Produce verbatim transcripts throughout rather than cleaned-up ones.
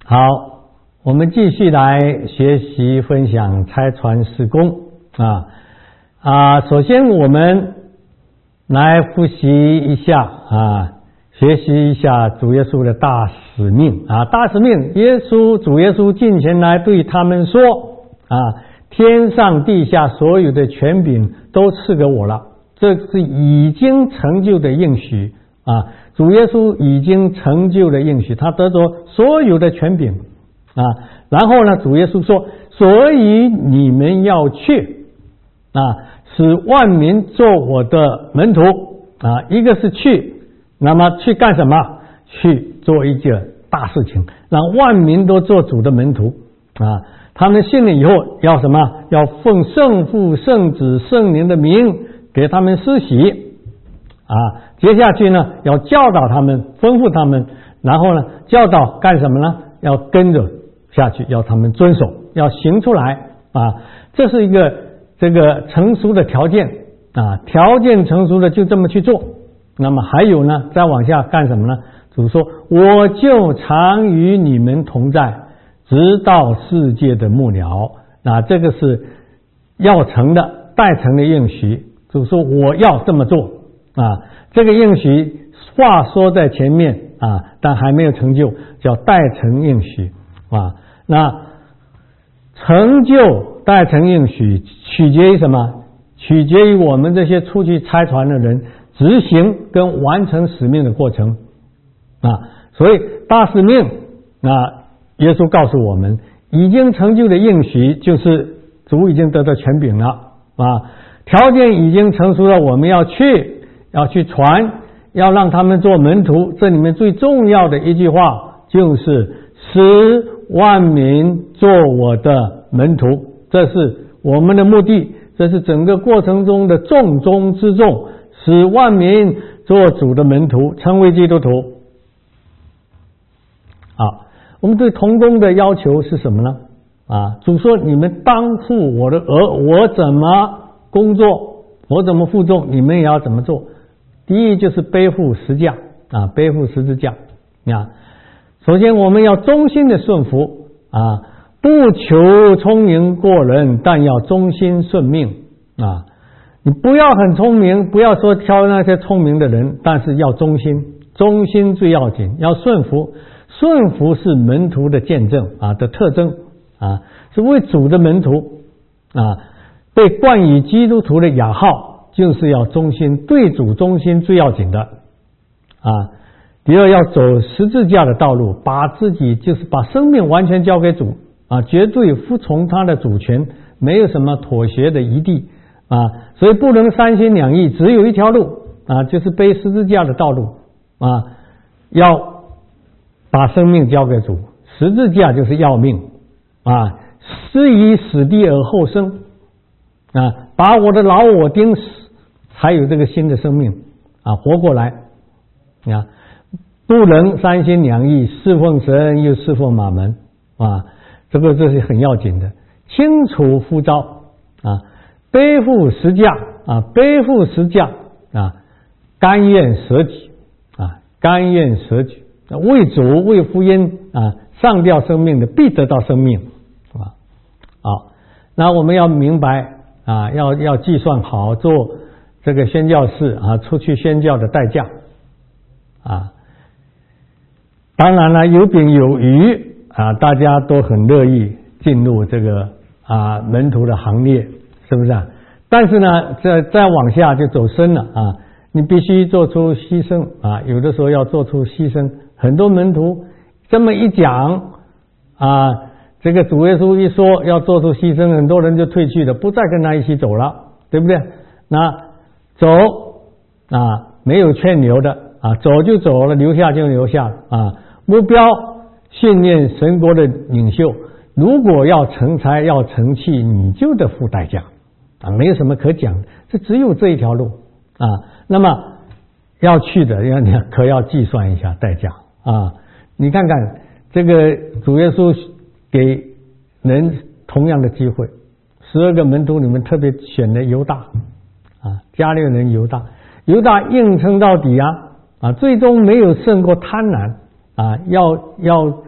好，我们继续来学习分享拆传事工啊啊！首先我们来复习一下啊，学习一下主耶稣的大使命啊！大使命，耶稣主耶稣近前来对他们说啊，天上地下所有的权柄都赐给我了，这是已经成就的应许啊！主耶稣已经成就了应许，他得着所有的权柄啊。然后呢，主耶稣说，所以你们要去啊，使万民做我的门徒啊。一个是去，那么去干什么？去做一件大事情，让万民都做主的门徒啊。他们信了以后要什么？要奉圣父、圣子、圣灵的名给他们施洗啊。接下去呢，要教导他们，吩咐他们，然后呢，教导干什么呢？要跟着下去，要他们遵守，要行出来啊。这是一个这个成熟的条件啊，条件成熟的就这么去做。那么还有呢，再往下干什么呢？主说，我就常与你们同在，直到世界的末了。啊，这个是要成的，待成的应许。主说我要这么做啊。这个应许话说在前面啊，但还没有成就，叫待成应许啊。那成就待成应许取决于什么？取决于我们这些出去差传的人执行跟完成使命的过程啊。所以大使命啊，耶稣告诉我们，已经成就的应许就是主已经得到权柄了啊，条件已经成熟了，我们要去。要去传，要让他们做门徒。这里面最重要的一句话就是使万民做我的门徒，这是我们的目的，这是整个过程中的重中之重，使万民做主的门徒，成为基督徒。啊，我们对同工的要求是什么呢？啊，主说你们当负我的额，我怎么工作，我怎么负重，你们也要怎么做。第一就是背负十架啊，背负十字架啊。首先我们要忠心的顺服啊，不求聪明过人，但要忠心顺命啊。你不要很聪明，不要说挑那些聪明的人，但是要忠心，忠心最要紧，要顺服。顺服是门徒的见证啊的特征啊，是为主的门徒啊，被冠以基督徒的雅号。就是要忠心，对主忠心最要紧的啊。第二，要走十字架的道路，把自己就是把生命完全交给主啊，绝对服从他的主权，没有什么妥协的余地啊。所以不能三心两意，只有一条路啊，就是背十字架的道路啊，要把生命交给主。十字架就是要命啊，施以死地而后生啊，把我的老我钉死，才有这个新的生命啊，活过来啊！不能三心两意，侍奉神又侍奉马门啊！这个这是很要紧的，清楚呼召啊，背负十架啊，背负十架啊，甘愿舍己啊，甘愿舍己，为主为福音啊，上吊生命的必得到生命啊！好，那我们要明白啊，要要计算好做这个宣教士啊，出去宣教的代价啊。当然了，有饼有鱼啊，大家都很乐意进入这个啊门徒的行列，是不是啊？但是呢，再再往下就走深了啊，你必须做出牺牲啊，有的时候要做出牺牲。很多门徒这么一讲啊，这个主耶稣一说要做出牺牲，很多人就退去了，不再跟他一起走了，对不对？那走啊，没有劝留的啊，走就走了，留下就留下了啊。目标训练神国的领袖，如果要成才要成器，你就得付代价啊，没有什么可讲的，这只有这一条路啊。那么要去的，要你可要计算一下代价啊。你看看这个主耶稣给人同样的机会，十二个门徒里面特别选了犹大啊，加略人犹大，犹大硬撑到底啊啊，最终没有胜过贪婪啊，要要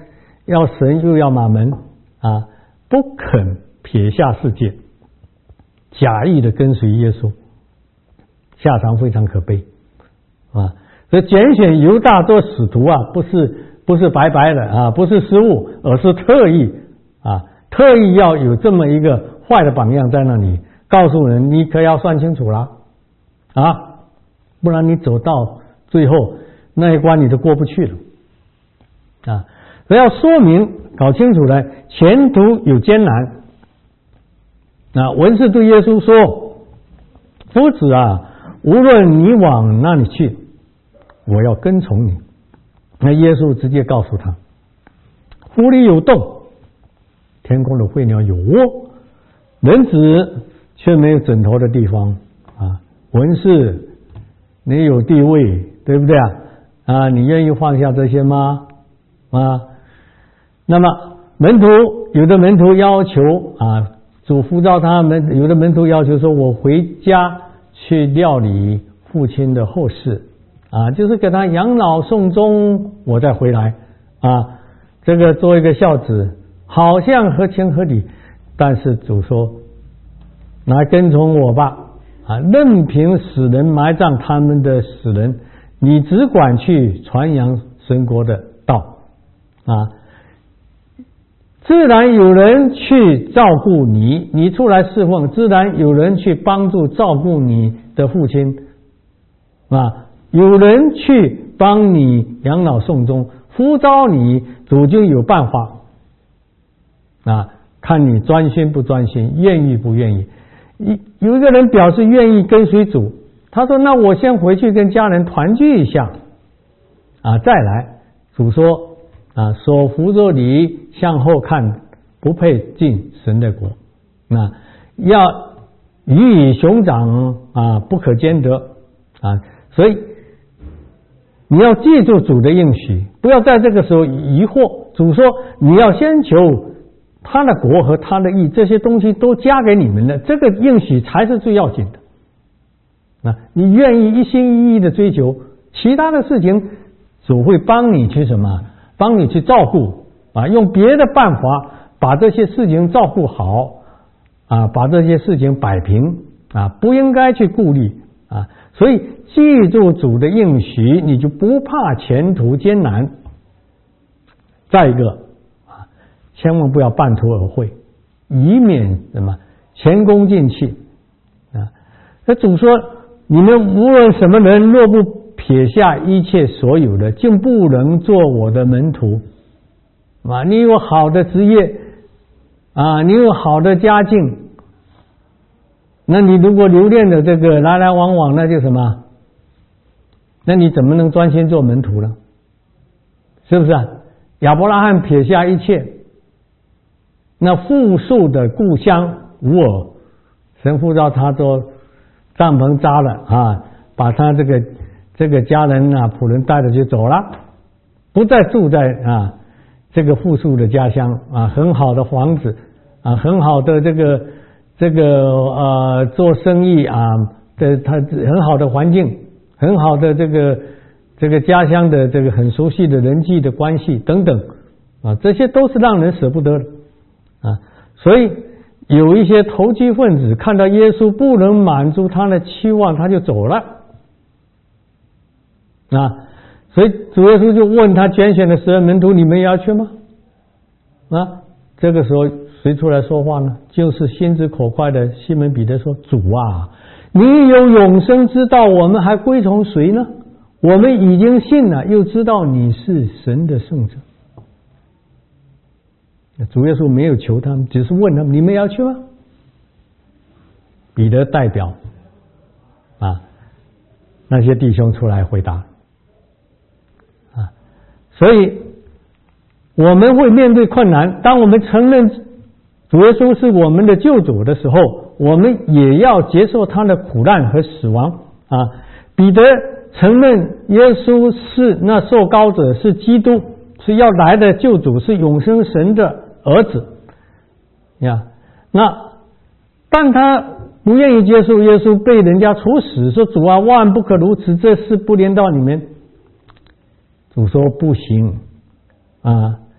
要神又要马门啊，不肯撇下世界，假意的跟随耶稣，下场非常可悲啊！所以拣选犹大做使徒啊，不是不是白白的啊，不是失误，而是特意啊，特意要有这么一个坏的榜样在那里，告诉人你可要算清楚了啊，不然你走到最后那一关你都过不去了啊！所以要说明搞清楚了，前途有艰难。那文士对耶稣说：“夫子啊，无论你往哪里去，我要跟从你。”那耶稣直接告诉他：“湖里有洞，天空的飞鸟有窝，人子却没有枕头的地方啊！文士，你有地位，对不对啊？啊，你愿意放下这些吗？啊？那么门徒有的门徒要求啊。”主呼召他们，有的门徒要求说：“我回家去料理父亲的后事啊，就是给他养老送终，我再回来啊。”这个做一个孝子，好像合情合理。但是主说：“来跟从我吧啊，任凭死人埋葬他们的死人，你只管去传扬神国的道啊。”自然有人去照顾你，你出来侍奉，自然有人去帮助照顾你的父亲啊，有人去帮你养老送终，呼召你，主就有办法啊，看你专心不专心，愿意不愿意。有一个人表示愿意跟随主，他说：“那我先回去跟家人团聚一下啊，再来。”主说：“啊，手扶着你向后看，不配进神的国。那要鱼与熊掌啊，不可兼得啊。所以你要记住主的应许，不要在这个时候疑惑。主说你要先求他的国和他的义，这些东西都加给你们的，这个应许才是最要紧的。啊，你愿意一心一意的追求，其他的事情主会帮你去什么？帮你去照顾啊，用别的办法把这些事情照顾好啊，把这些事情摆平啊，不应该去顾虑啊。所以记住主的应许，你就不怕前途艰难。再一个啊，千万不要半途而废，以免什么前功尽弃啊。那主说，你们无论什么人，若不撇下一切所有的，竟不能做我的门徒啊！你有好的职业啊，你有好的家境，那你如果留恋的这个来来往往，那就什么？那你怎么能专心做门徒呢？是不是啊？亚伯拉罕撇下一切，那富庶的故乡无尔，神呼召他做帐篷扎了啊，把他这个这个家人啊仆人带着就走了，不再住在啊这个富庶的家乡啊，很好的房子啊，很好的这个这个呃做生意啊的他很好的环境，很好的这个这个家乡的这个很熟悉的人际的关系等等啊，这些都是让人舍不得的啊。所以有一些投机分子看到耶稣不能满足他的期望，他就走了啊。所以主耶稣就问他拣选的十二门徒，你们也要去吗？啊，这个时候谁出来说话呢？就是心直口快的西门彼得说：主啊，你有永生之道，我们还归从谁呢？我们已经信了，又知道你是神的圣者。主耶稣没有求他们，只是问他们：你们要去吗？彼得代表啊那些弟兄出来回答啊，所以我们会面对困难。当我们承认主耶稣是我们的救主的时候，我们也要接受他的苦难和死亡啊。彼得承认耶稣是那受膏者，是基督，是要来的救主，是永生神的儿子呀。那但他不愿意接受耶稣被人家处死，说主啊，万不可如此，这事不连到你们。主说不行啊，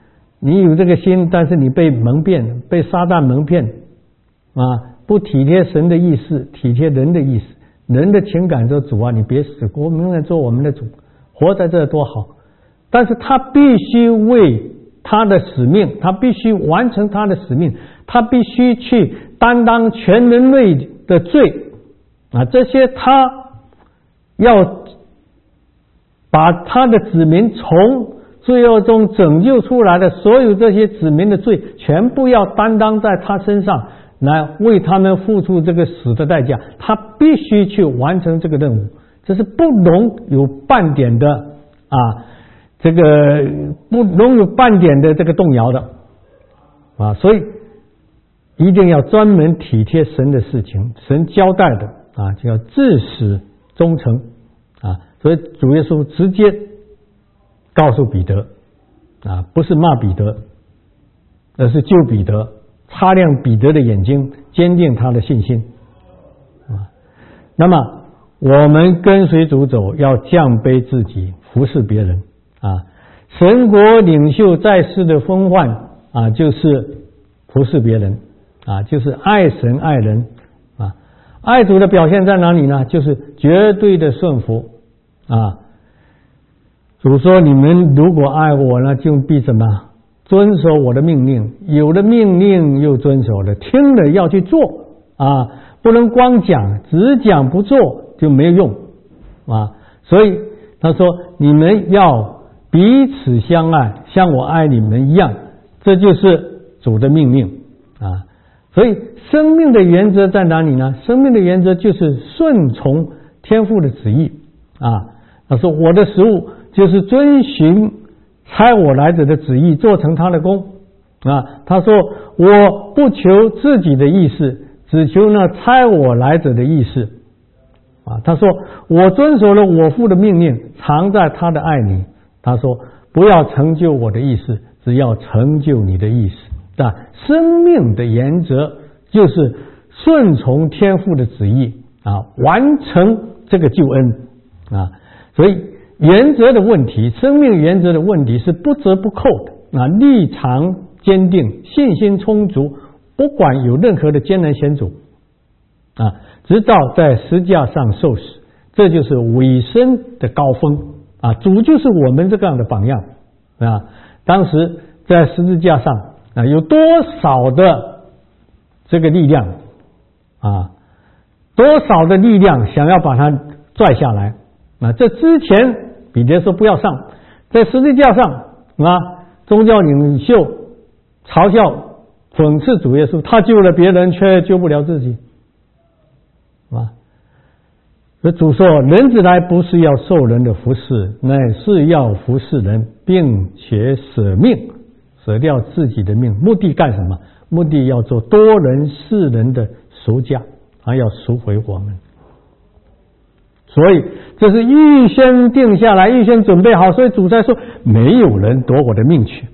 你有这个心，但是你被蒙骗，被撒旦蒙骗啊，不体贴神的意思，体贴人的意思，人的情感说主啊，你别死，我们来做我们的主，活在这多好。但是他必须为他的使命，他必须完成他的使命，他必须去担当全人类的罪啊！这些他要把他的子民从罪恶中拯救出来的所有这些子民的罪，全部要担当在他身上，来为他们付出这个死的代价。他必须去完成这个任务，这是不容有半点的啊。这个不容有半点的这个动摇的啊，所以一定要专门体贴神的事情，神交代的啊，就要至死忠诚啊。所以主耶稣直接告诉彼得啊，不是骂彼得，而是救彼得，擦亮彼得的眼睛，坚定他的信心啊。那么我们跟随主走，要降卑自己，服侍别人。啊，神国领袖在世的风范啊，就是服侍别人啊，就是爱神爱人啊。爱主的表现在哪里呢？就是绝对的顺服啊。主说：“你们如果爱我呢，就必什么？遵守我的命令。有了命令又遵守了，听了要去做啊，不能光讲，只讲不做就没有用啊。所以他说：你们要彼此相爱，像我爱你们一样，这就是主的命令啊。所以生命的原则在哪里呢？生命的原则就是顺从天父的旨意啊。他说我的食物就是遵循差我来者的旨意，做成他的功啊。他说我不求自己的意思，只求那差我来者的意思啊。他说我遵守了我父的命令，常在他的爱里。他说不要成就我的意思，只要成就你的意思啊。生命的原则就是顺从天父的旨意啊，完成这个救恩啊。所以原则的问题，生命原则的问题是不折不扣的啊，立场坚定，信心充足，不管有任何的艰难险阻啊，直到在十字架上受死，这就是委身的高峰啊。主就是我们这样的榜样啊。当时在十字架上啊，有多少的这个力量啊，多少的力量想要把它拽下来啊。这之前彼得说不要上，在十字架上啊，宗教领袖嘲笑讽刺主耶稣，他救了别人却救不了自己啊。所以主说人子来不是要受人的服侍，乃是要服侍人，并且舍命，舍掉自己的命，目的干什么？目的要做多人世人的赎价，还要赎回我们。所以这是预先定下来，预先准备好。所以主在说没有人夺我的命去，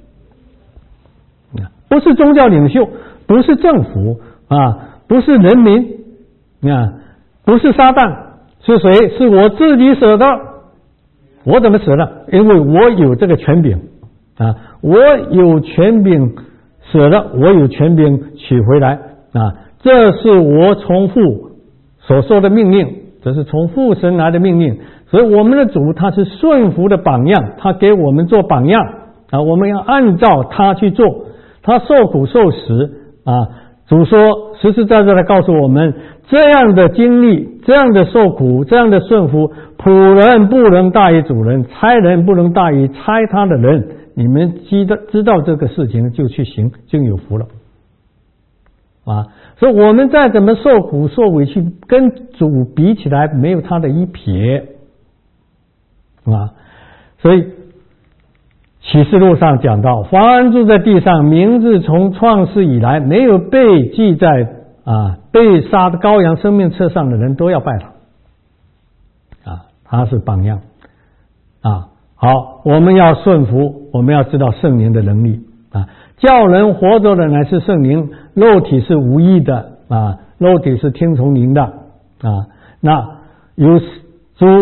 不是宗教领袖，不是政府啊，不是人民啊，不是撒旦，是谁？是我自己舍的。我怎么舍的？因为我有这个权柄啊，我有权柄舍的，我有权柄取回来啊。这是我从父所说的命令，这是从父神来的命令。所以我们的主他是顺服的榜样，他给我们做榜样啊，我们要按照他去做。他受苦受死啊，主说实实在在的告诉我们，这样的经历，这样的受苦，这样的顺服，仆人不能大于主人，差人不能大于差他的人。你们知道知道这个事情就去行，就有福了啊。所以我们再怎么受苦受委屈，跟主比起来没有他的一撇啊。所以启示录上讲到，凡住在地上，名字从创世以来没有被记在啊被杀的羔羊生命册上的人都要拜他啊，他是榜样啊。好，我们要顺服，我们要知道圣灵的能力啊，叫人活着的乃是圣灵，肉体是无益的啊，肉体是听从灵的啊。那有主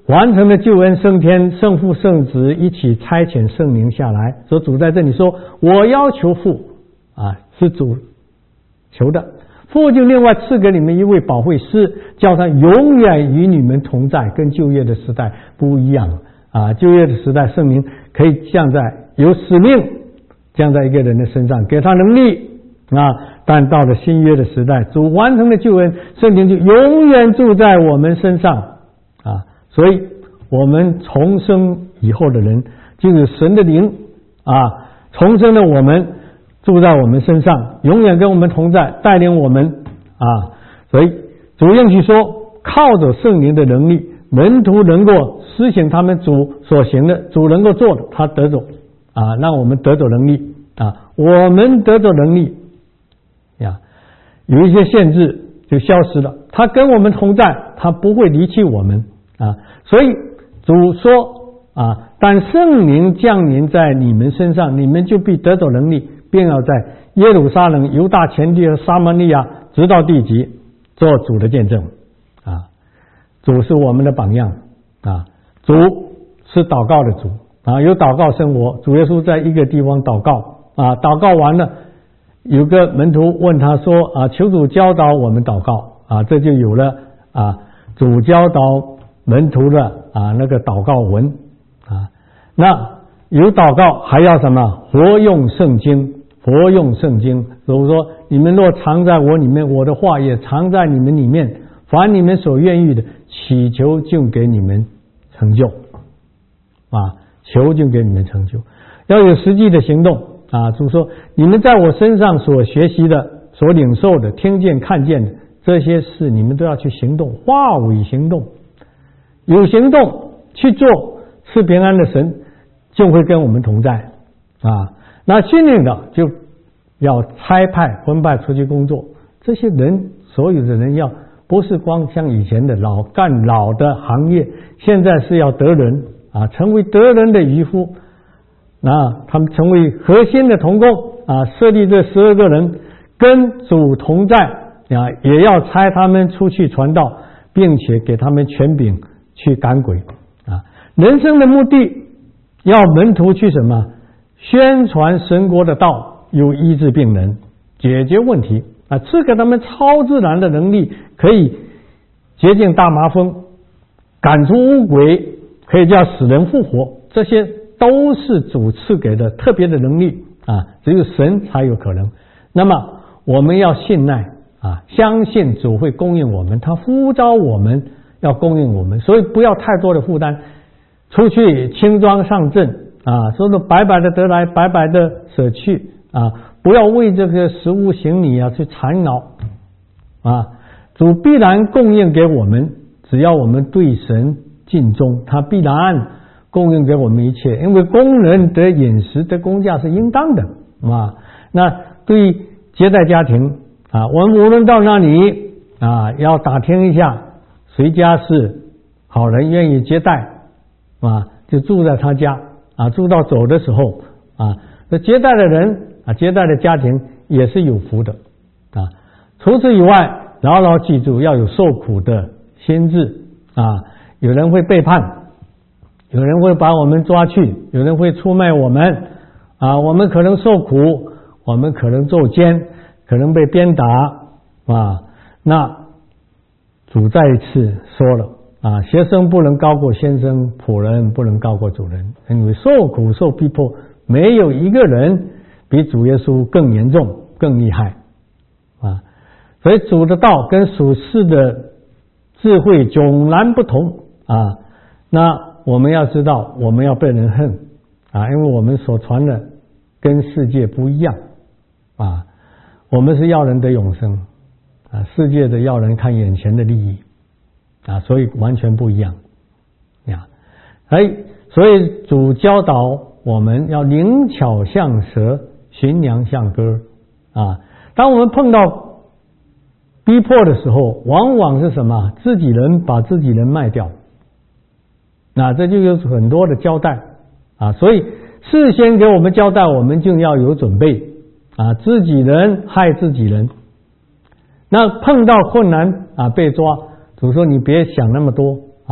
完成了救恩，升天，圣父圣子一起差遣圣灵下来。所以主在这里说，我要求父啊，是主求的，父就另外赐给你们一位保惠师，叫他永远与你们同在。跟旧约的时代不一样啊，旧约的时代圣灵可以降在有使命降在一个人的身上，给他能力啊，但到了新约的时代，主完成了救恩，圣灵就永远住在我们身上啊。所以我们重生以后的人，就有神的灵啊，重生的我们住在我们身上，永远跟我们同在，带领我们啊。所以主应许说，靠着圣灵的能力，门徒能够实行他们主所行的，主能够做的，他得走啊，让我们得走能力啊。我们得走能力呀，有一些限制就消失了，他跟我们同在，他不会离弃我们啊。所以主说啊，但圣灵降临在你们身上，你们就必得走能力，并要在耶路撒冷、犹大全地和撒玛利亚直到地极做主的见证啊。主是我们的榜样啊，主是祷告的主啊，有祷告生活。主耶稣在一个地方祷告啊，祷告完了，有个门徒问他说啊，求主教导我们祷告啊，这就有了啊，主教导门徒的啊那个祷告文啊。那有祷告还要什么？活用圣经，活用圣经。所以说，你们若藏在我里面，我的话也藏在你们里面，凡你们所愿意的，祈求就给你们成就啊，求就给你们成就。要有实际的行动啊。主说，你们在我身上所学习的、所领受的、听见看见的这些事，你们都要去行动，化为行动。有行动去做，是平安的神就会跟我们同在啊。那心灵的就要差派分派出去工作，这些人所有的人要不是光像以前的老干老的行业，现在是要得人啊，成为得人的渔夫啊，他们成为核心的同工啊，设立这十二个人跟主同在啊，也要差他们出去传道，并且给他们权柄去赶鬼啊。人生的目的要门徒去什么？宣传神国的道，有医治病人，解决问题啊，赐给他们超自然的能力，可以洁净大麻风，赶出污鬼，可以叫死人复活，这些都是主赐给的特别的能力啊，只有神才有可能。那么我们要信赖啊，相信主会供应我们，他呼召我们要供应我们，所以不要太多的负担，出去轻装上阵啊，说的白白的得来，白白的舍去啊，不要为这个食物行李啊去缠绕啊，主必然供应给我们，只要我们对神尽忠，他必然供应给我们一切，因为工人得饮食得工价是应当的啊。那对接待家庭啊，我们无论到哪里啊，要打听一下谁家是好人，愿意接待啊，就住在他家啊，住到走的时候啊，这接待的人啊，接待的家庭也是有福的啊。除此以外，牢牢记住要有受苦的心志啊。有人会背叛，有人会把我们抓去，有人会出卖我们啊，我们可能受苦，我们可能受监，可能被鞭打啊。那主再一次说了啊，学生不能高过先生，仆人不能高过主人，因为受苦受逼迫，没有一个人比主耶稣更严重更厉害啊。所以主的道跟属世的智慧迥然不同啊。那我们要知道，我们要被人恨啊，因为我们所传的跟世界不一样啊。我们是要人得永生啊，世界的要人看眼前的利益啊，所以完全不一样呀。哎，所以主教导我们要灵巧像蛇，驯良像鸽啊。当我们碰到逼迫的时候，往往是什么？自己人把自己人卖掉，那这就有很多的交代啊。所以事先给我们交代，我们就要有准备啊，自己人害自己人。那碰到困难啊，被抓，主说你别想那么多啊，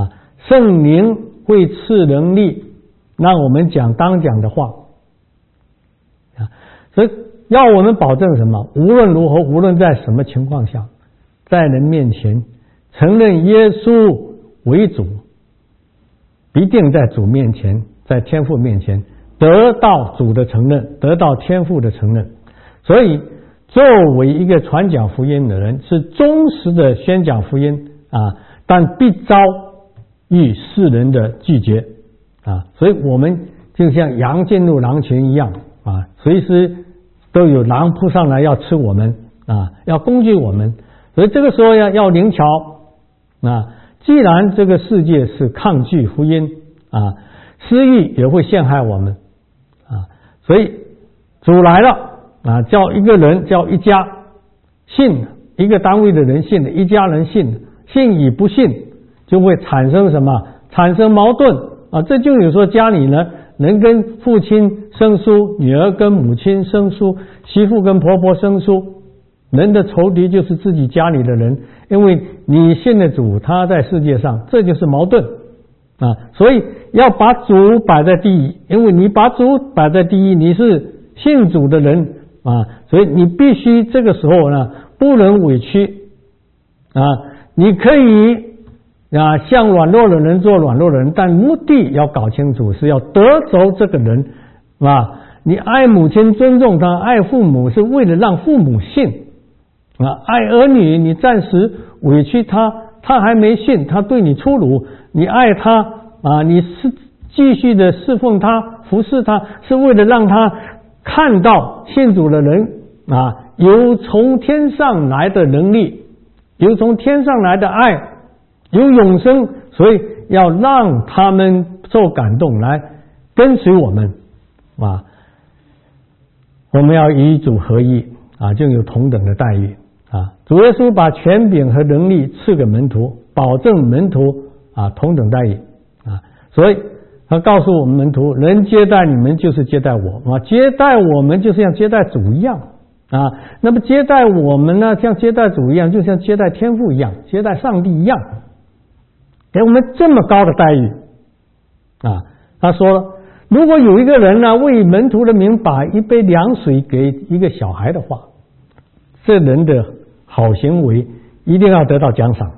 圣灵会赐能力，让我们讲当讲的话啊。所以要我们保证什么？无论如何，无论在什么情况下，在人面前承认耶稣为主，必定在主面前，在天父面前得到主的承认，得到天父的承认。所以作为一个传讲福音的人，是忠实的宣讲福音啊，但必遭遇世人的拒绝啊。所以我们就像羊进入狼群一样啊，随时都有狼扑上来要吃我们啊，要攻击我们。所以这个时候要要灵巧啊。既然这个世界是抗拒福音啊，私欲也会陷害我们啊，所以主来了啊，叫一个人叫一家信，一个单位的人信，一家人信，信与不信就会产生什么？产生矛盾啊！这就有说家里呢，人跟父亲生疏，女儿跟母亲生疏，媳妇跟婆婆生疏。人的仇敌就是自己家里的人，因为你信的主，他在世界上，这就是矛盾啊！所以要把主摆在第一，因为你把主摆在第一，你是信主的人啊，所以你必须这个时候呢，不能委屈啊！你可以啊，向软弱的人做软弱的人，但目的要搞清楚，是要得着这个人啊！你爱母亲，尊重他，爱父母，是为了让父母信。啊，爱儿女，你暂时委屈他，他还没信，他对你粗鲁，你爱他啊，你是继续的侍奉他，服侍他，是为了让他看到信主的人啊，有从天上来的能力，有从天上来的爱，有永生，所以要让他们受感动，来跟随我们啊。我们要与主合一啊，就有同等的待遇。啊，主耶稣把权柄和能力赐给门徒，保证门徒啊同等待遇啊，所以他告诉我们门徒，人接待你们就是接待我啊，接待我们就是像接待主一样啊。那么接待我们呢，像接待主一样，就像接待天父一样，接待上帝一样，给我们这么高的待遇啊。他说，如果有一个人呢为门徒的名把一杯凉水给一个小孩的话，这人的好行为一定要得到奖赏。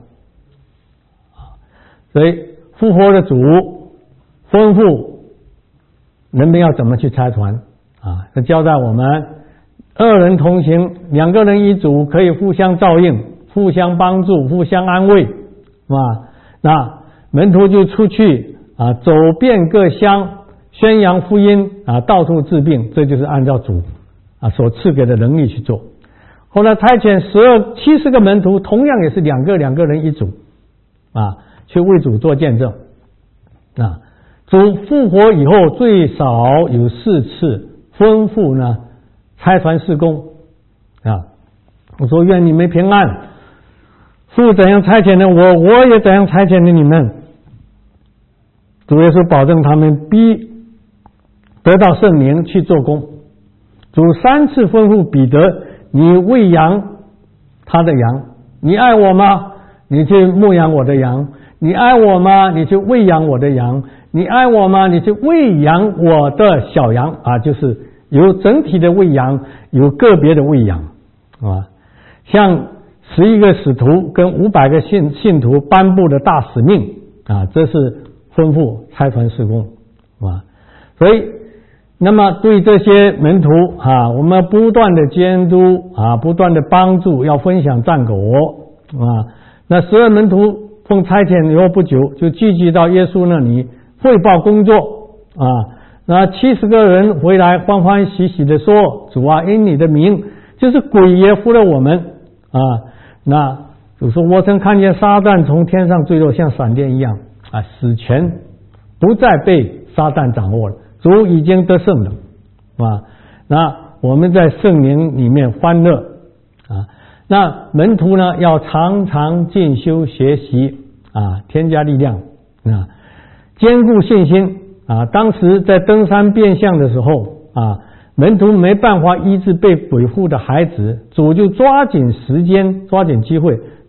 所以复活的主吩咐人们要怎么去拆船啊？他交代我们，二人同行，两个人一组，可以互相照应，互相帮助，互相安慰啊。那门徒就出去啊，走遍各乡，宣扬福音啊，到处治病，这就是按照主啊所赐给的能力去做。后来差遣十二七十个门徒，同样也是两个两个人一组啊，去为主做见证啊。主复活以后，最少有四次吩咐呢差传事工啊。我说愿你们平安，父怎样差遣了我，我也怎样差遣了你们。主耶稣保证他们必得到圣灵去做工。主三次吩咐彼得，你喂养他的羊，你爱我吗？你去牧养我的羊。你爱我吗？你去喂养我的羊。你爱我吗？你去喂养我的小羊啊，就是有整体的喂养，有个别的喂养啊。像十一个使徒跟五百个信信徒颁布的大使命啊，这是吩咐差传事工啊。所以那么对这些门徒啊，我们不断的监督啊，不断的帮助，要分享战果啊。那十二门徒奉差遣以后不久，就聚集到耶稣那里汇报工作啊。那七十个人回来欢欢喜喜的说：“主啊，因你的名，就是鬼也服了我们啊。”那主说：“我曾看见撒旦从天上坠落，像闪电一样啊，死权不再被撒旦掌握了。”主已经得胜了啊！那我们在圣灵里面欢乐啊！那门徒呢，要常常进修学习啊，添加力量啊，坚固信心啊。当时在登山变相的时候啊，门徒没办法医治被鬼附的孩子，主就抓紧时间，抓紧机会，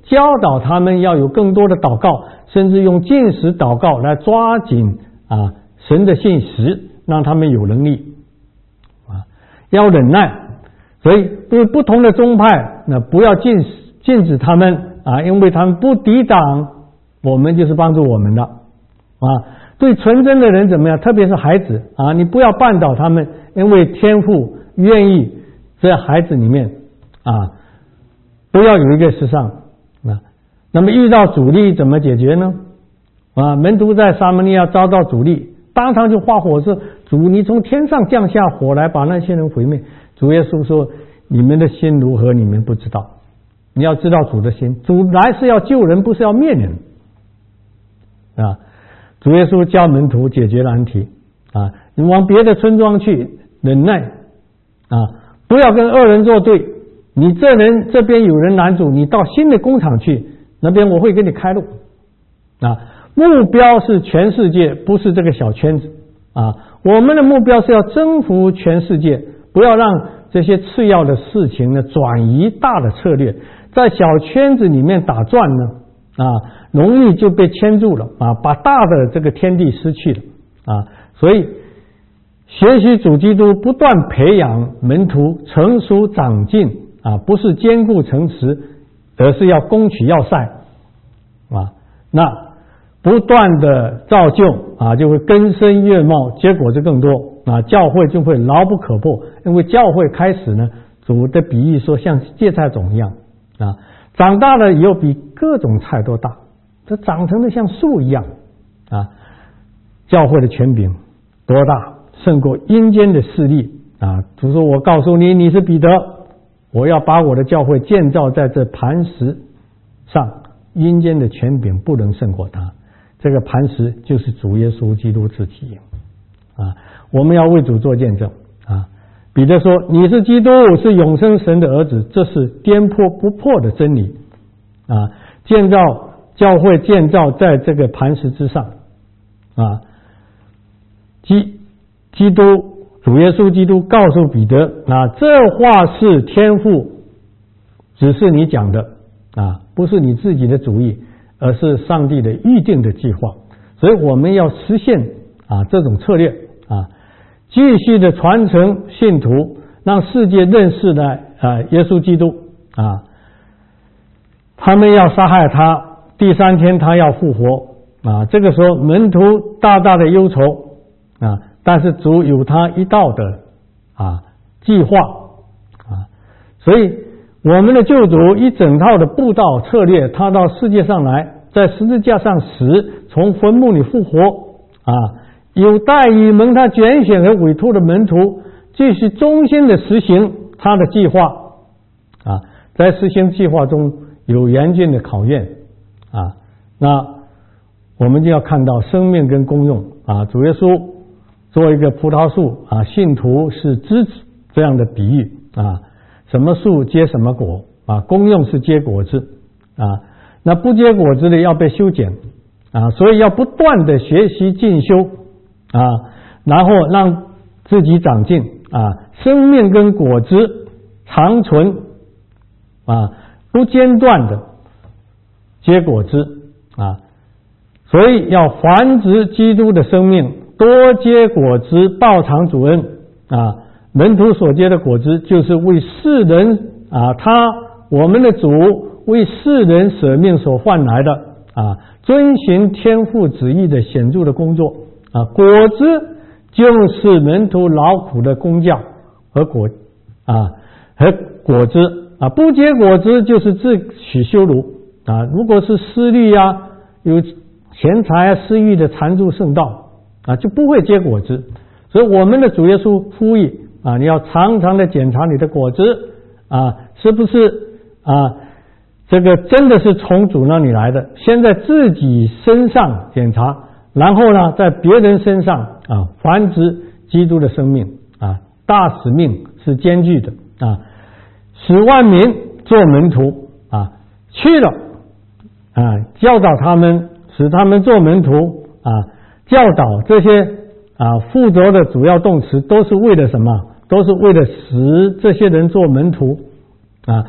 教导他们要有更多的祷告，甚至用禁食祷告来抓紧啊神的信实，让他们有能力啊，要忍耐。所以对不同的宗派，那不要禁止禁止他们啊，因为他们不抵挡我们，就是帮助我们的啊。对纯真的人怎么样？特别是孩子啊，你不要绊倒他们，因为天父愿意在孩子里面啊，都要有一个时尚啊。那么遇到阻力怎么解决呢？啊，门徒在撒玛利亚遭到阻力，当场就发火说：“主，你从天上降下火来，把那些人毁灭。”主耶稣说：“你们的心如何，你们不知道。你要知道主的心，主来是要救人，不是要灭人啊。”主耶稣教门徒解决难题啊，你往别的村庄去，忍耐啊，不要跟恶人作对。你这人这边有人拦阻，你到新的工厂去，那边我会给你开路啊。目标是全世界，不是这个小圈子啊。我们的目标是要征服全世界，不要让这些次要的事情呢转移大的策略，在小圈子里面打转呢啊，容易就被牵住了啊，把大的这个天地失去了啊。所以学习主基督，不断培养门徒成熟长进啊，不是坚固城池，而是要攻取要塞啊。那不断的造就啊，就会根深叶茂，结果就更多啊，教会就会牢不可破。因为教会开始呢，主的比喻说像芥菜种一样啊，长大了以后比各种菜都大，这长成的像树一样啊。教会的权柄多大，胜过阴间的势力啊！主说：“我告诉你，你是彼得，我要把我的教会建造在这磐石上，阴间的权柄不能胜过他。”这个磐石就是主耶稣基督自己啊！我们要为主做见证啊！彼得说：“你是基督，是永生神的儿子。”这是颠扑不破的真理啊！建造教会，建造在这个磐石之上啊！基基督主耶稣基督告诉彼得啊，这话是天父只是你讲的啊，不是你自己的主意，而是上帝的预定的计划。所以我们要实现啊这种策略啊，继续的传承信徒，让世界认识了啊耶稣基督啊。他们要杀害他，第三天他要复活啊。这个时候门徒大大的忧愁啊，但是主有他一道的啊计划啊，所以我们的救主一整套的布道策略，他到世界上来，在十字架上死，从坟墓里复活啊，有待于蒙他拣选和委托的门徒继续忠心的实行他的计划啊，在实行计划中有严峻的考验啊，那我们就要看到生命跟功用啊，主耶稣做一个葡萄树啊，信徒是枝子这样的比喻啊，什么树结什么果啊，功用是结果子啊，那不结果子的要被修剪啊，所以要不断的学习进修啊，然后让自己长进啊，生命跟果子长存啊，不间断的结果子啊，所以要繁殖基督的生命，多结果子，报偿主恩啊！门徒所结的果子，就是为世人啊，他我们的主为世人舍命所换来的啊，遵循天父旨意的显著的工作啊。果子就是门徒劳苦的工匠和果啊和果子啊，不结果子就是自取羞辱啊。如果是私欲啊，有钱财啊、私欲的缠住圣道啊，就不会结果子。所以我们的主耶稣呼吁啊，你要常常的检查你的果子啊，是不是啊这个真的是从主那里来的，先在自己身上检查，然后呢在别人身上啊繁殖基督的生命啊，大使命是艰巨的啊，使万民做门徒啊，去了啊，教导他们，使他们做门徒啊，教导这些啊附着的主要动词都是为了什么？都是为了使这些人做门徒啊，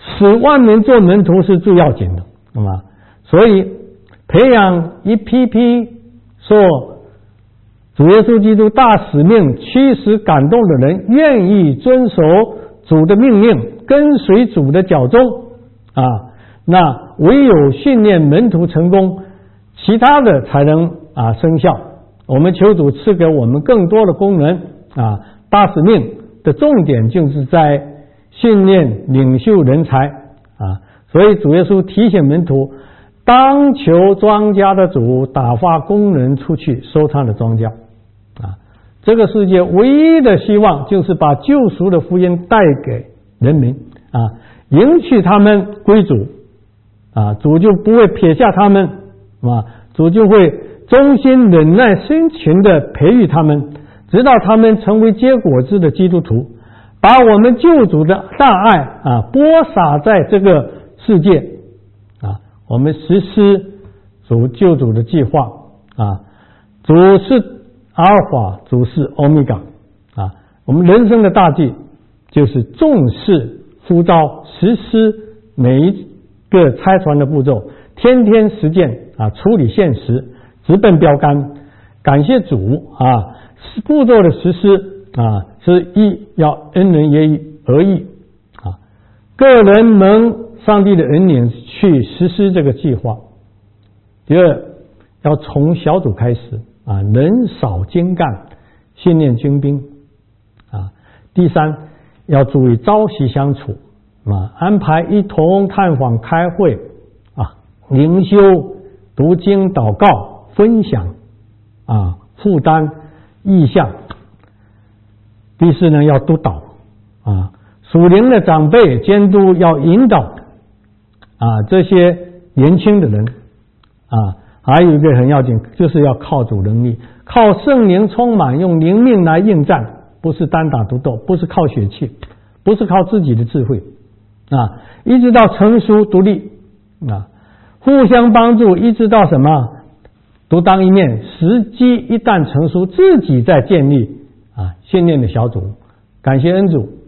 使万民做门徒是最要紧的，那么所以培养一批批受主耶稣基督大使命驱使感动的人，愿意遵守主的命令，跟随主的脚踪啊，那唯有训练门徒成功，其他的才能啊生效。我们求主赐给我们更多的功能啊，大使命的重点就是在训练领袖人才啊，所以主耶稣提醒门徒，当求庄稼的主打发工人出去收他的庄稼啊。这个世界唯一的希望就是把救赎的福音带给人民啊，迎娶他们归主啊，主就不会撇下他们啊，主就会忠心忍耐辛勤的培育他们，直到他们成为结果子的基督徒，把我们救主的大爱啊播撒在这个世界啊，我们实施主救主的计划啊，主是阿尔法，主是欧米伽啊，我们人生的大计就是重视呼召，实施每一个差传的步骤，天天实践啊，处理现实，直奔标杆。感谢主啊，步骤的实施啊，是一要因人而异啊，个人蒙上帝的恩典去实施这个计划。第二，要从小组开始啊，人少精干，训练军兵啊。第三，要注意朝夕相处啊，安排一同探访、开会啊，灵修、读经、祷告、分享啊，负担、意向。第四呢，要督导啊，属灵的长辈监督，要引导啊这些年轻的人啊。还有一个很要紧，就是要靠主能力，靠圣灵充满，用灵命来应战，不是单打独斗，不是靠血气，不是靠自己的智慧啊，一直到成熟独立啊，互相帮助，一直到什么独当一面，时机一旦成熟，自己再建立啊训练的小组。感谢恩主。